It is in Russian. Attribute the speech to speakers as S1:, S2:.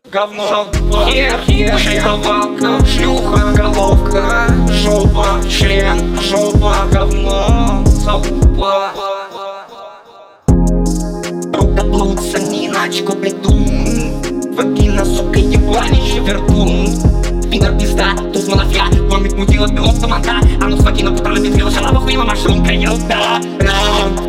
S1: Говно, шейковалка, шлюха, головка, жопа, член, жопа, говно, залупа. Рука блудца, не иначе блядун. Вагина, сука, ебанище, вертун. Пидор, пизда, тут мафия, кормит мудила, пилот, самота. А ну с вагина, путана, бедвила, шалава, хуила, машинка, елда.